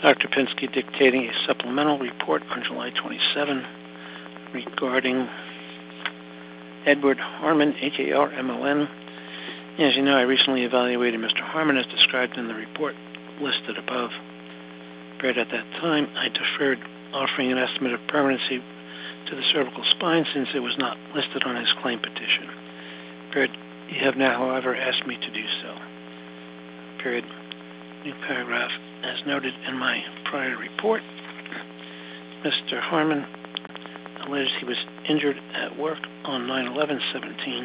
Dr. Pinsky dictating a supplemental report on July 27 regarding Edward Harmon, Harmon. As you know, I recently evaluated Mr. Harmon as described in the report listed above. But at that time, I deferred offering an estimate of permanency to the cervical spine since it was not listed on his claim petition. Period. You have now, however, asked me to do so. Period. New paragraph. As noted in my prior report, Mr. Harmon alleged he was injured at work on 9/11/17.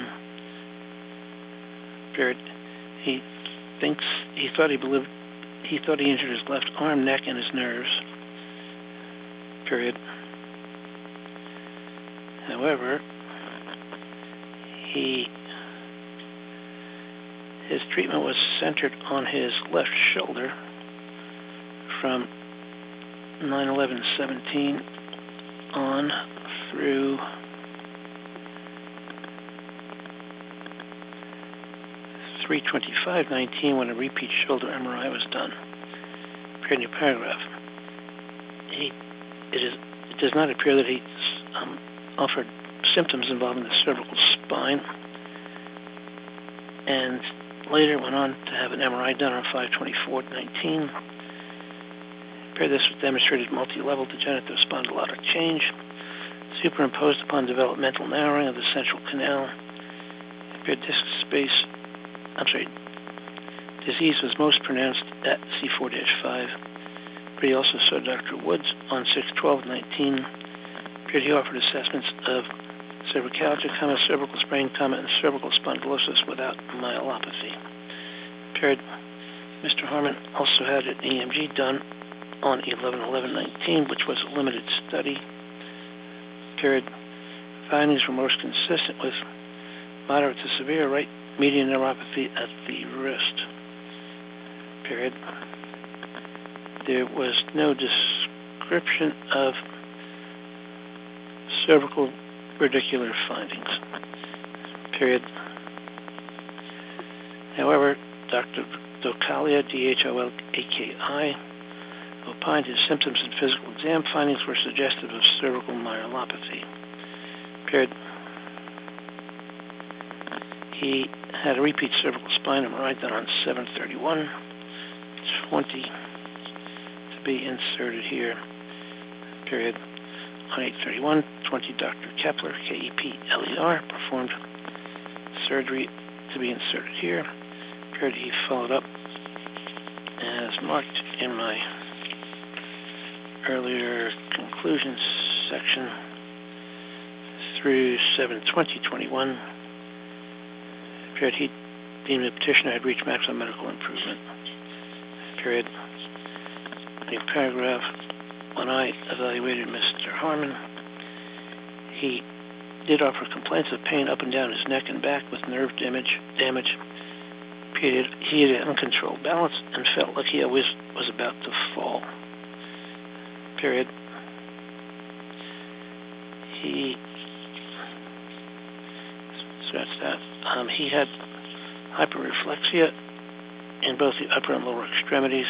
Period. He thought he injured his left arm, neck, and his nerves. Period. However, his treatment was centered on his left shoulder from 9/11/17 on through 3/25/19 when a repeat shoulder MRI was done. Period. New paragraph. It does not appear that he offered symptoms involving the cervical spine, and later went on to have an MRI done on 5/24/19. This was demonstrated multi-level degenerative spondylotic change superimposed upon developmental narrowing of the central canal. Disease was most pronounced at C4-5. But he also saw Dr. Woods on 6/12/19. He offered assessments of cervicalgia, cervical sprain, and cervical spondylosis without myelopathy. Period. Mr. Harmon also had an EMG done on 11/11/19, which was a limited study. Period. Findings were most consistent with moderate to severe right median neuropathy at the wrist. Period. There was no description of cervical radicular findings. Period. However, Dr. Dokalia, Dholaki, opined his symptoms and physical exam findings were suggestive of cervical myelopathy. Period. He had a repeat cervical spine MRI done on 7/31/20 to be inserted here. Period. On 8/31/20, Dr. Kepler, KEPLER, performed surgery to be inserted here. Period. He followed up as marked in my earlier conclusions section through 7/20/21. Period. He deemed the petitioner had reached maximum medical improvement. Period. A paragraph. When I evaluated Mr. Harmon, he did offer complaints of pain up and down his neck and back with nerve damage. Period. He had uncontrolled balance and felt like he always was about to fall. Period. He had hyperreflexia in both the upper and lower extremities.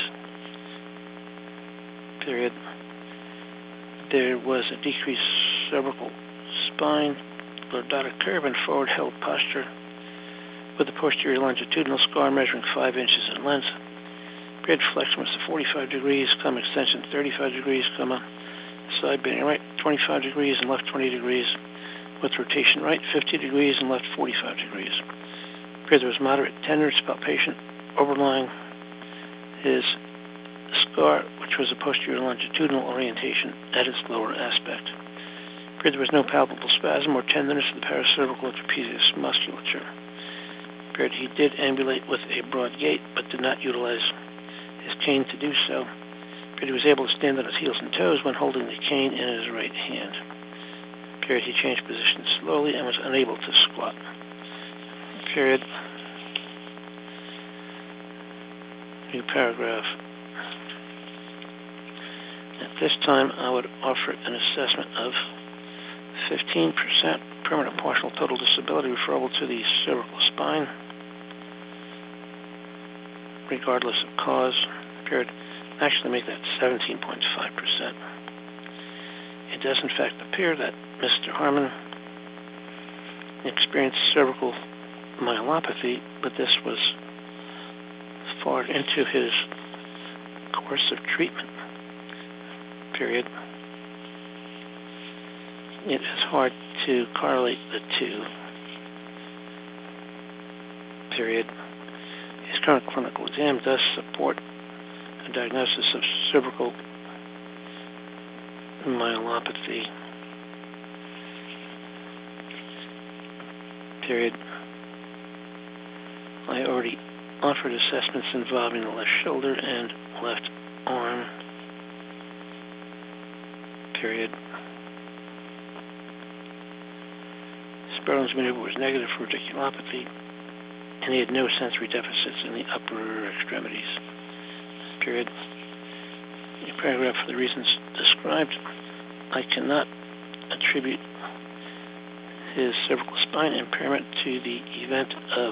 Period. There was a decreased cervical spine, lordotic curve, and forward held posture with a posterior longitudinal scar measuring 5 inches in length. Period. Flexion was 45 degrees, extension 35 degrees, side bending right 25 degrees and left 20 degrees, with rotation right 50 degrees and left 45 degrees. Period. There was moderate tenderness, palpation overlying his scar, which was a posterior longitudinal orientation at its lower aspect. Period. There was no palpable spasm or tenderness of the paracervical trapezius musculature. Period. He did ambulate with a broad gait, but did not utilize his cane to do so. Period. He was able to stand on his heels and toes when holding the cane in his right hand. Period. He changed position slowly and was unable to squat. Period. New paragraph. At this time, I would offer an assessment of 15% permanent partial total disability referable to the cervical spine, regardless of cause. Period. actually make that 17.5%. It does in fact appear that Mr. Harmon experienced cervical myelopathy, but this was far into his course of treatment period. It is hard to correlate the two, period. His current clinical exam does support a diagnosis of cervical myelopathy, period. I already offered assessments involving the left shoulder and left arm, period. Sperling's maneuver was negative for radiculopathy, and he had no sensory deficits in the upper extremities, period. In paragraph, for the reasons described, I cannot attribute his cervical spine impairment to the event of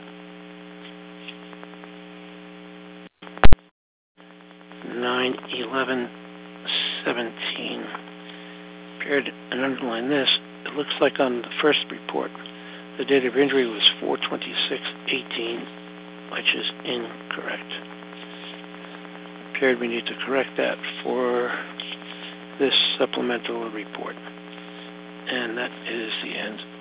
(9/11/17). Period. And underline this. It looks like on the first report, the date of injury was 4/26/18, which is incorrect. Period. We need to correct that for this supplemental report. And that is the end